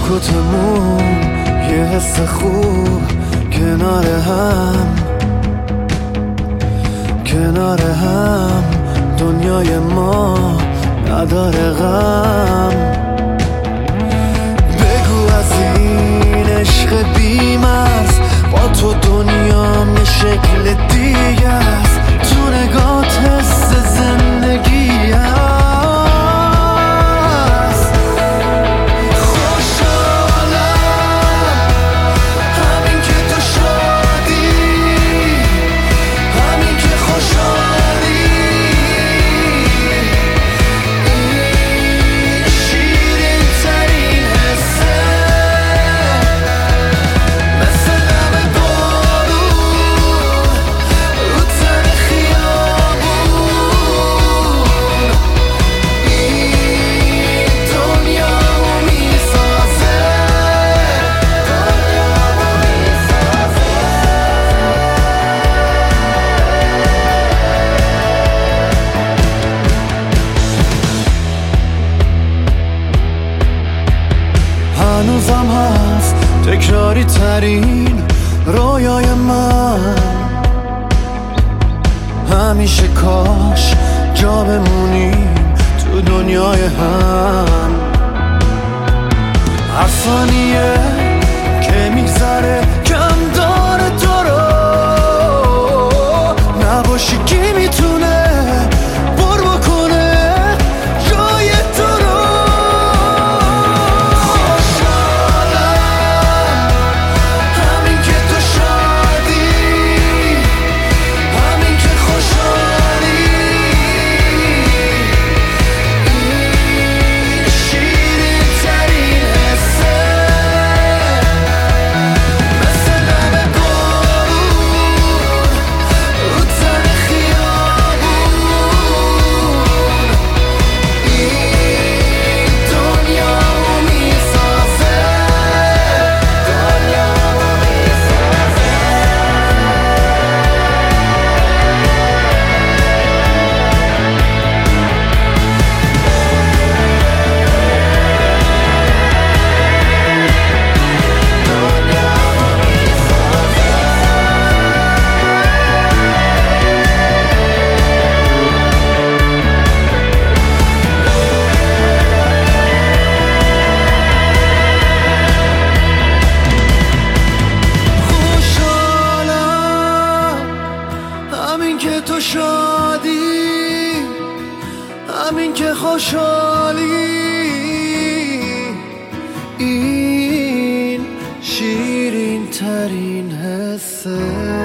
سکوتمون یه حس خوب کنار هم دنیای ما نداره غم. بگو از این عشق بی‌مرز با تو دنیام یه شکل دیگه است، تو نگات حس زندگی است. خوشحالم همین که تو شادی، همین که خوشحالی، این شیرین ترین حسه، مثل دم بارون رو تن خیابون، این دنیامو میسازه، دنیامو میسازه. هنوزم هست تکراری ترین رویای من، همیشه کاش جا بمونیم تو دنیای هم. هر ثانیه که میگذره کم داره تو رو، نباشی کی میتونه پر بکنه جای تو رو. خوشحالم همین که تو شادی، همین که خوشحالی، این شیرین ترین حسه، مثل دم بارون رو تن خیابون، این دنیامو میسازه، دنیامو میسازه. خوشحالم همین که تو شادی، همین که خوشحالی، این شیرین ترین حسه.